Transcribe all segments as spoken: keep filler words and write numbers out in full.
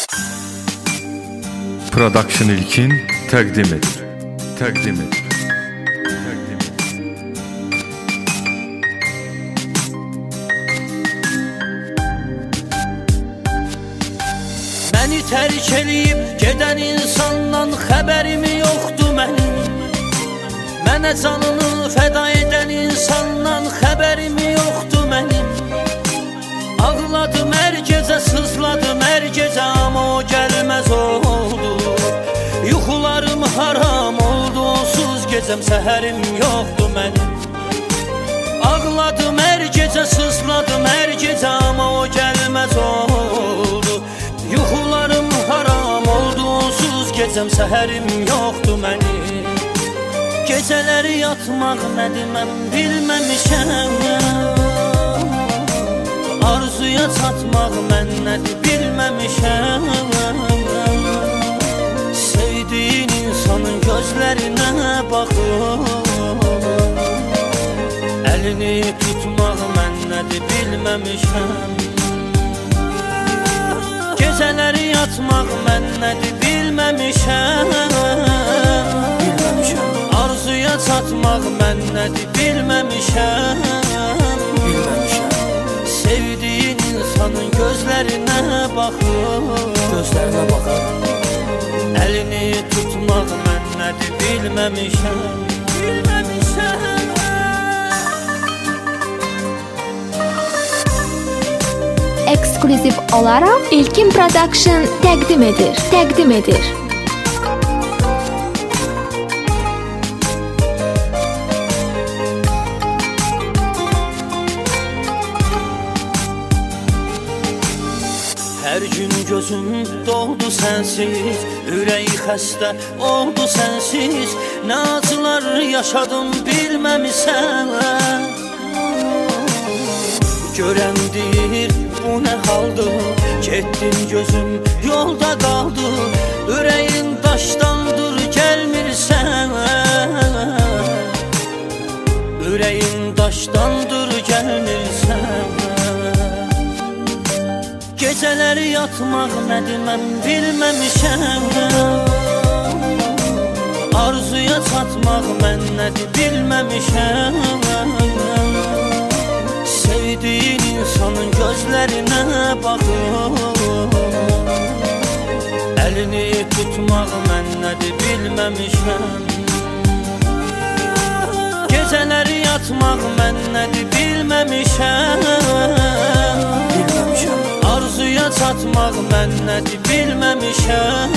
Production İlkin təqdim edir. Təqdim edir. Təqdim edir. Məni tərk eləyib gedən insandan xəbərim yoxdur mənim. Mənə canını fəda edən insandan xəbərim yoxdur mənim. Ağladım hər gecə, sızladım hər gecə, amma o gəlməz oldu. Yuxularım haram oldu, onsuz gecəm səhərim yoxdur mənim. Ağladım hər gecə, sızladım hər gecə, amma o gəlməz oldu. Yuxularım haram oldu, onsuz gecəm səhərim yoxdur mənim. Gecələri yatmaq nədir mən bilməmişəm. Arzuya çatmaq mən nədir bilməmişəm. Sevdiyin insanın gözlərinə baxıb əlini tutmaq mən nədir bilməmişəm. Gecələri yatmaq mən nədir bilməmişəm. Arzuya çatmaq mən nədir bilməmişəm. Sevdiyin insanın gözlərinə baxıb Gözlərinə baxıb əlini tutmaq mən nədir bilməmişəm. Bilməmişəm. Ekskluziv olaraq İlkin Production təqdim edir. Təqdim edir. Hər gün gözüm doldu sənsiz, ürəyi xəstə oldu sənsiz. Nə acılar yaşadım bilməmisən. Görən deyir bu nə haldır, getdin gözüm yolda qaldı. Ürəyin daşdandır gəlmirsən. Ürəyin daşdandır gəlmirsən. Gecələri yatmaq nədir mən bilməmişəm. Arzuya çatmaq mən nədir bilməmişəm. Sevdiyin insanın gözlərinə baxıb əlini tutmaq mən nədir bilməmişəm. Gecələri yatmaq mən nədir bilməmişəm. Arzuya çatmaq mən nədir bilməmişəm.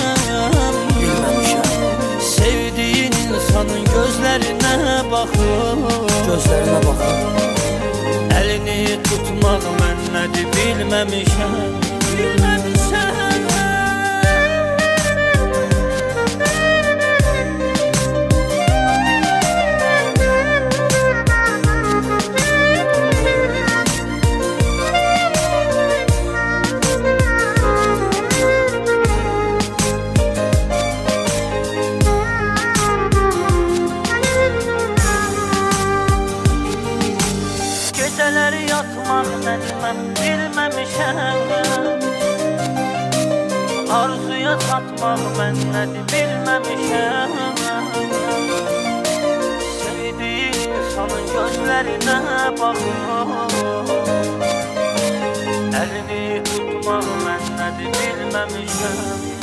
Sevdiyin insanın gözlərinə baxıb Gözlərinə baxıb əlini tutmaq mən nədir bilməmişəm. Bilməmişəm. Gecələri yatmaq nədir mən bilməmişəm. Arzuya çatmaq mən nədir bilməmişəm. Sevdiyin insanın gözlərinə baxıb əlini tutmaq mən nədir bilməmişəm.